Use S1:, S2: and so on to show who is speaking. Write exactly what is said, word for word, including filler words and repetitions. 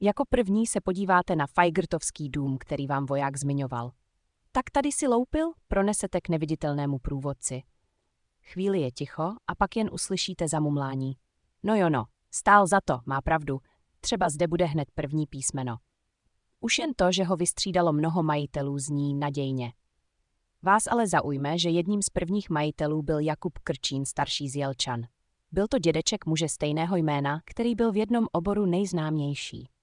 S1: Jako první se podíváte na Fajgrtovský dům, který vám voják zmiňoval. Tak tady si loupil, pronesete k neviditelnému průvodci. Chvíli je ticho a pak jen uslyšíte zamumlání. No jo no, stál za to, má pravdu, třeba zde bude hned první písmeno. Už jen to, že ho vystřídalo mnoho majitelů, zní nadějně. Vás ale zaujme, že jedním z prvních majitelů byl Jakub Krčín, starší z Jelčan. Byl to dědeček muže stejného jména, který byl v jednom oboru nejznámější.